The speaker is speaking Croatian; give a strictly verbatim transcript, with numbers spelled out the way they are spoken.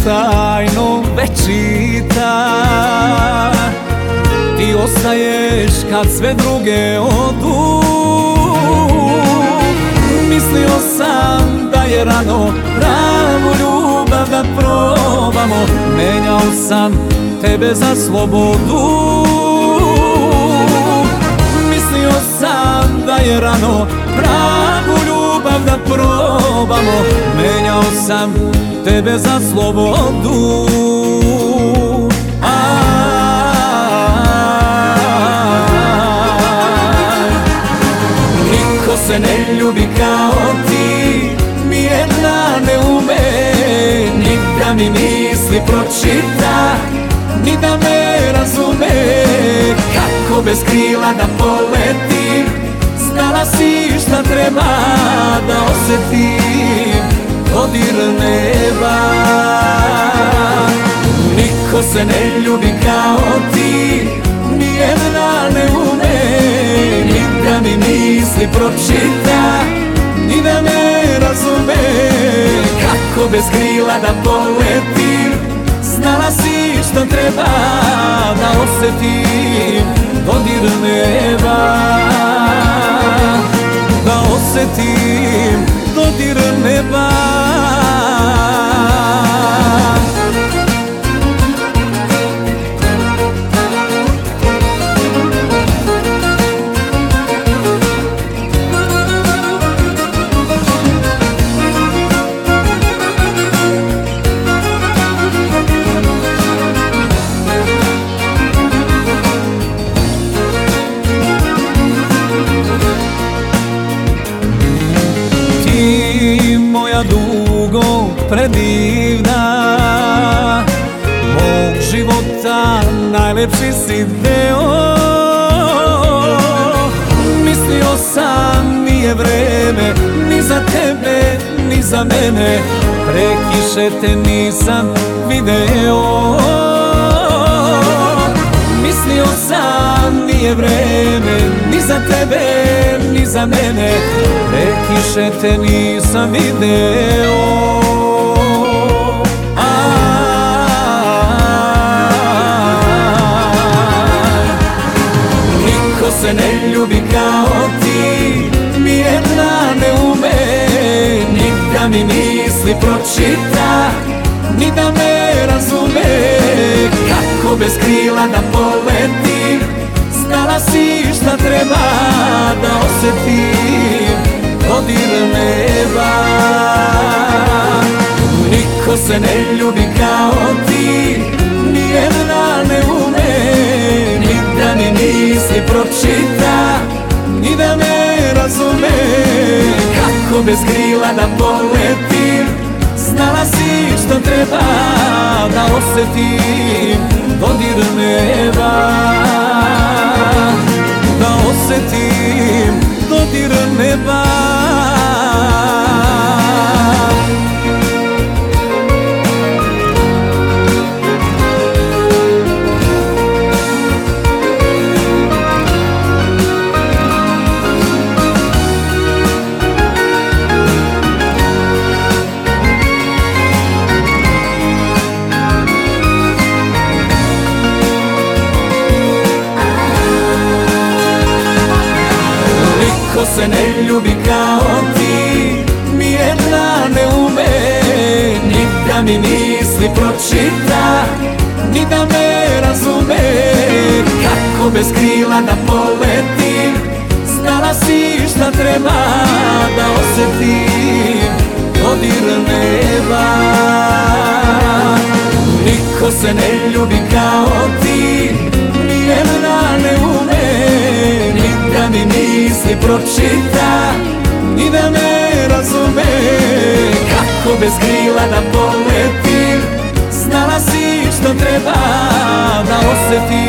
tajno već čita. Ti ostaješ kad sve druge odu. Mislio sam da je rano pravu ljubav da probamo. Menjao sam tebe za slobodu. Mislio sam da je rano pravu ljubav da probamo. Menjao sam tebe za slobodu. Niko se ne ljubi kao ti, nijedna ne ume ni da mi misli pročita, ni da me razume. Kako bez krila da poletim, znala si šta treba da osjetim dodir neba. Niko se ne ljubi kao ti, nijedna ne ume ni da mi misli pročita, ni da me razume. Kako bez krila da poletim, znala si šta treba da osjetim dodir neba. Da osjetim dodir neba. Moja dugo predivna, mog života najlepši si deo. Mislio sam nije vreme ni za tebe ni za mene, pre kiše te nisam video. Mislio sam nije vreme ni za tebe ni za mene, pre kiše te nisam video. Niko se ne ljubi kao ti, nijedna ne ume ni da mi misli pročita, ni da me razume. Kako bez krila da poletim, znala si šta treba da osjetim dodir neba. Niko se ne ljubi kao ti, nijedna ne ume ni da mi misli pročita, ni da me razume. Kako bez krila da poletim, znala si šta treba da osjetim dodir neba. Da osjetim dodir neba. Niko se ne ljubi kao ti, nijedna ne ume ni da mi misli pročita, ni da me razume. Kako bez krila da poletim, znala si šta treba da osjetim dodir neba. Niko se ne ljubi kao ti, nijedna ne ume ni da mi misli pročita, ni da me razume. Kako bez krila da poletim, znala si šta treba da osjetim